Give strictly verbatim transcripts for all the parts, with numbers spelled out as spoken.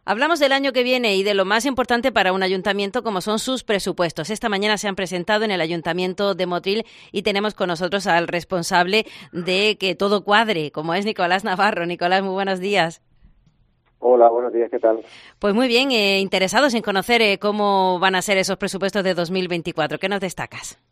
Hablamos del año que viene y de lo más importante para un ayuntamiento como son sus presupuestos. Esta mañana se han presentado en el Ayuntamiento de Motril y tenemos con nosotros al responsable de que todo cuadre, como es Nicolás Navarro. Nicolás, muy buenos días. Hola, buenos días, ¿qué tal? Pues muy bien, eh, interesados en conocer eh, cómo van a ser esos presupuestos de dos mil veinticuatro. ¿Qué nos destacas?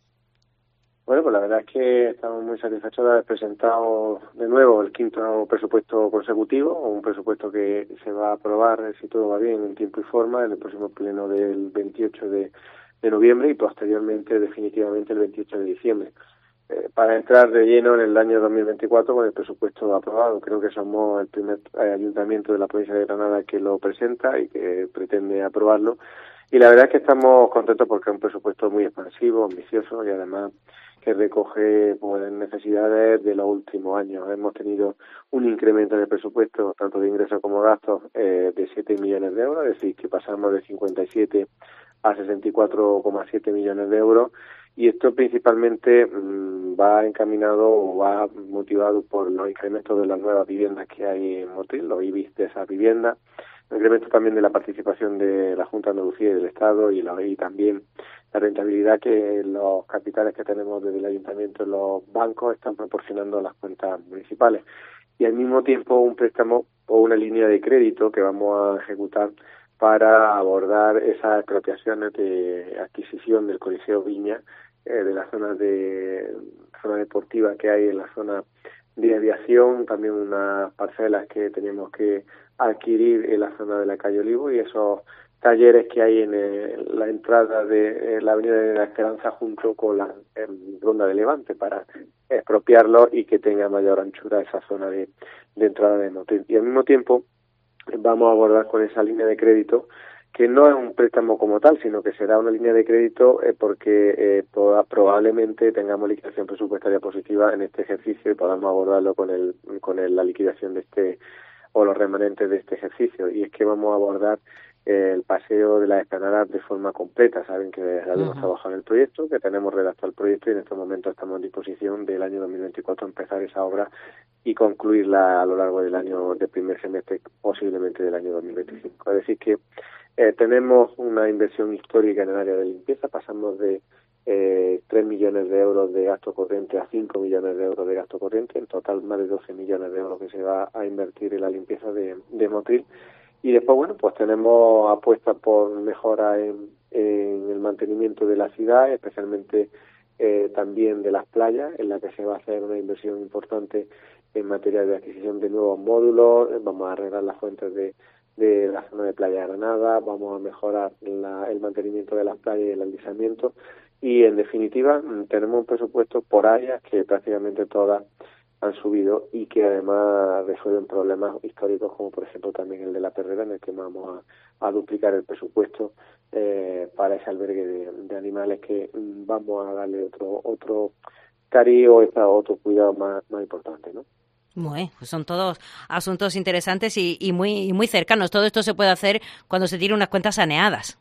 Bueno, pues la verdad es que estamos muy satisfechos de haber presentado de nuevo el quinto presupuesto consecutivo, un presupuesto que se va a aprobar, si todo va bien, en tiempo y forma, en el próximo pleno del veintiocho de noviembre y posteriormente, definitivamente, el veintiocho de diciembre. Eh, para entrar de lleno en el año dos mil veinticuatro con el presupuesto aprobado. Creo que somos el primer eh, ayuntamiento de la provincia de Granada que lo presenta y que pretende aprobarlo. Y la verdad es que estamos contentos porque es un presupuesto muy expansivo, ambicioso y además que recoge pues, necesidades de los últimos años. Hemos tenido un incremento en el presupuesto, tanto de ingresos como gastos, eh, de siete millones de euros, es decir, que pasamos de cincuenta y siete a sesenta y cuatro coma siete millones de euros. Y esto principalmente mmm, va encaminado o va motivado por los incrementos de las nuevas viviendas que hay en Motril, los I B I S de esas viviendas, el incremento también de la participación de la Junta de Andalucía y del Estado y, la, y también la rentabilidad que los capitales que tenemos desde el Ayuntamiento en los bancos están proporcionando a las cuentas municipales. Y al mismo tiempo un préstamo o una línea de crédito que vamos a ejecutar para abordar esas expropiaciones de adquisición del Coliseo Viña, eh, de la zona de zona deportiva que hay en la zona de aviación, también unas parcelas que teníamos que adquirir en la zona de la calle Olivo y esos talleres que hay en el, la entrada de eh, la Avenida de la Esperanza junto con la eh, Ronda de Levante para expropiarlo y que tenga mayor anchura esa zona de, de entrada de Motril. Y al mismo tiempo vamos a abordar con esa línea de crédito que no es un préstamo como tal, sino que será una línea de crédito eh, porque eh, toda, probablemente tengamos liquidación presupuestaria positiva en este ejercicio y podamos abordarlo con el con el, la liquidación de este o los remanentes de este ejercicio. Y es que vamos a abordar eh, el paseo de las esplanadas de forma completa. Saben que habíamos uh-huh. trabajado en el proyecto, que tenemos redactado el proyecto y en estos momentos estamos en disposición del año dos mil veinticuatro empezar esa obra y concluirla a lo largo del año, del primer semestre, posiblemente del año dos mil veinticinco. Es decir que eh, tenemos una inversión histórica en el área de limpieza, pasamos de eh, tres millones de euros de gasto corriente a cinco millones de euros de gasto corriente, en total más de doce millones de euros que se va a invertir en la limpieza de, de Motril. Y después, bueno, pues tenemos apuestas por mejora en, en el mantenimiento de la ciudad, especialmente eh, también de las playas, en la que se va a hacer una inversión importante en materia de adquisición de nuevos módulos, vamos a arreglar las fuentes de, de la zona de Playa de Granada, vamos a mejorar la, el mantenimiento de las playas y el alisamiento y, en definitiva, tenemos un presupuesto por áreas que prácticamente todas han subido y que además resuelven problemas históricos como por ejemplo también el de la Perrera, en el que vamos a, a duplicar el presupuesto eh, para ese albergue de, de animales que mm, vamos a darle otro otro cariño, otro cuidado más, más importante, ¿no? Bueno, pues son todos asuntos interesantes y, y muy y muy cercanos. Todo esto se puede hacer cuando se tiene unas cuentas saneadas.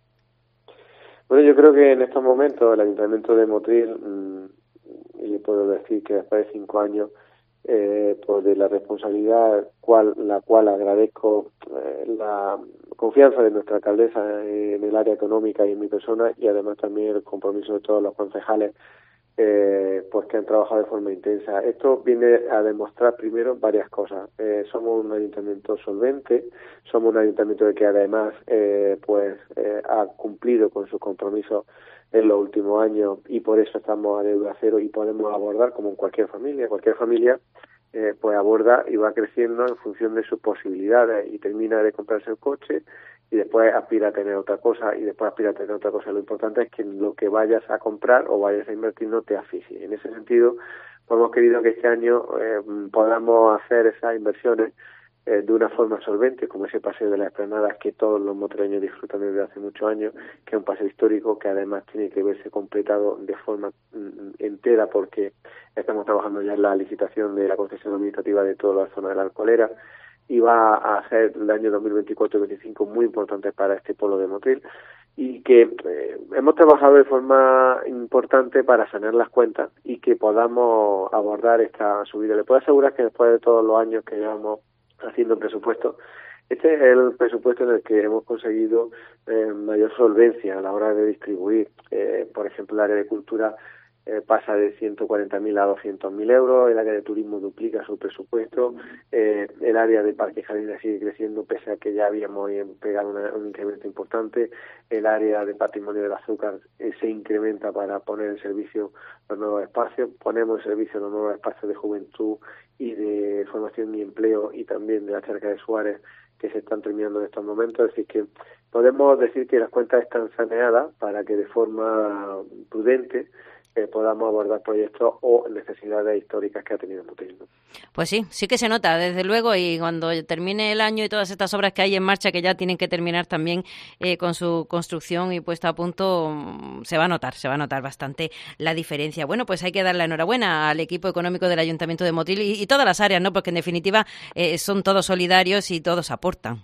Bueno, yo creo que en estos momentos el Ayuntamiento de Motril, mmm, y le puedo decir que después de cinco años, eh, pues de la responsabilidad cual la cual agradezco eh, la confianza de nuestra alcaldesa en el área económica y en mi persona y además también el compromiso de todos los concejales eh, pues que han trabajado de forma intensa. Esto viene a demostrar primero varias cosas. Eh, somos un ayuntamiento solvente, somos un ayuntamiento que además eh, pues eh, ha cumplido con sus compromisos en los últimos años y por eso estamos a deuda cero y podemos abordar como en cualquier familia, cualquier familia eh, pues aborda y va creciendo en función de sus posibilidades y termina de comprarse el coche y después aspira a tener otra cosa y después aspira a tener otra cosa. Lo importante es que lo que vayas a comprar o vayas a invertir no te asfixie. En ese sentido, pues hemos querido que este año eh, podamos hacer esas inversiones eh, de una forma solvente, como ese paseo de las esplanadas que todos los motreños disfrutan desde hace muchos años, que es un paseo histórico que además tiene que verse completado de forma mm, entera porque estamos trabajando ya en la licitación de la concesión administrativa de toda la zona de la Alcolera y va a ser el año dos mil veinticuatro y dos mil veinticinco muy importante para este polo de Motril y que eh, hemos trabajado de forma importante para sanear las cuentas y que podamos abordar esta subida. Le puedo asegurar que después de todos los años que llevamos haciendo presupuesto, Este es el presupuesto en el que hemos conseguido eh, mayor solvencia a la hora de distribuir. Eh, por ejemplo, el área de cultura eh, pasa de ciento cuarenta mil a doscientos mil euros, el área de turismo duplica su presupuesto, eh, el área de parques y jardines sigue creciendo pese a que ya habíamos pegado una, un incremento importante, el área de patrimonio del azúcar eh, se incrementa para poner en servicio los nuevos espacios, ponemos en servicio los nuevos espacios de juventud y de formación y empleo y también de la Charca de Suárez que se están terminando en estos momentos, es decir que podemos decir que las cuentas están saneadas para que de forma prudente eh, podamos abordar proyectos o necesidades históricas que ha tenido Motril, ¿no? Pues sí, sí que se nota, desde luego, y cuando termine el año y todas estas obras que hay en marcha, que ya tienen que terminar también eh, con su construcción y puesta a punto, se va a notar, se va a notar bastante la diferencia. Bueno, pues hay que dar la enhorabuena al equipo económico del Ayuntamiento de Motril y, y todas las áreas, ¿no? Porque en definitiva eh, son todos solidarios y todos aportan.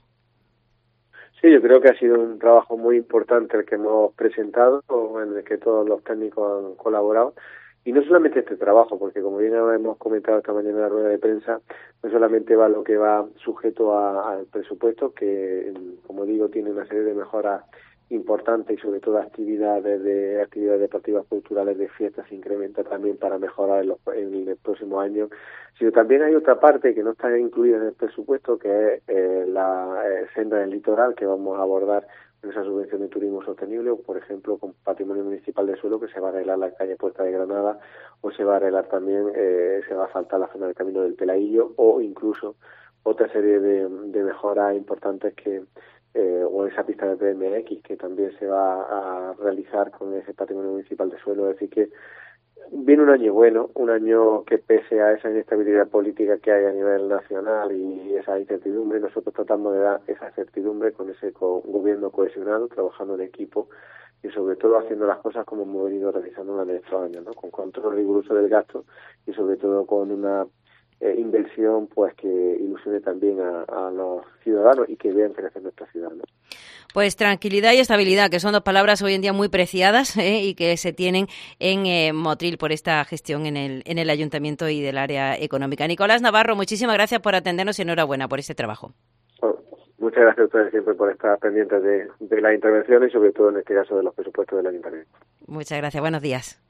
Sí, yo creo que ha sido un trabajo muy importante el que hemos presentado, en el que todos los técnicos han colaborado. Y no solamente este trabajo, porque como bien hemos comentado esta mañana en la rueda de prensa, no solamente va lo que va sujeto a, al presupuesto, que como digo tiene una serie de mejoras importantes y sobre todo actividades de actividades deportivas, culturales, de fiestas, se incrementa también para mejorar en, los, en el próximo año, sino también hay otra parte que no está incluida en el presupuesto, que es eh, la eh, senda del litoral, que vamos a abordar en esa subvención de turismo sostenible, o por ejemplo con patrimonio municipal de suelo, que se va a arreglar la calle Puerta de Granada, o se va a arreglar también, eh, se va a asfaltar la zona del Camino del Pelaillo, o incluso otra serie de, de mejoras importantes que eh, o esa pista de B M X que también se va a realizar con ese patrimonio municipal de suelo. Es decir que viene un año bueno, un año que pese a esa inestabilidad política que hay a nivel nacional y esa incertidumbre, nosotros tratamos de dar esa certidumbre con ese co- gobierno cohesionado, trabajando en equipo y sobre todo haciendo las cosas como hemos venido realizando durante estos años, ¿no? Con control riguroso del gasto y sobre todo con una eh, inversión pues que ilusione también a, a los ciudadanos y que vean crecer nuestra ciudad, ¿no? Pues tranquilidad y estabilidad, que son dos palabras hoy en día muy preciadas ¿eh? y que se tienen en eh, Motril por esta gestión en el, en el Ayuntamiento y del área económica. Nicolás Navarro, muchísimas gracias por atendernos y enhorabuena por este trabajo. Bueno, muchas gracias a ustedes siempre por estar pendientes de, de la intervención y sobre todo en este caso de los presupuestos del Ayuntamiento. Muchas gracias, buenos días.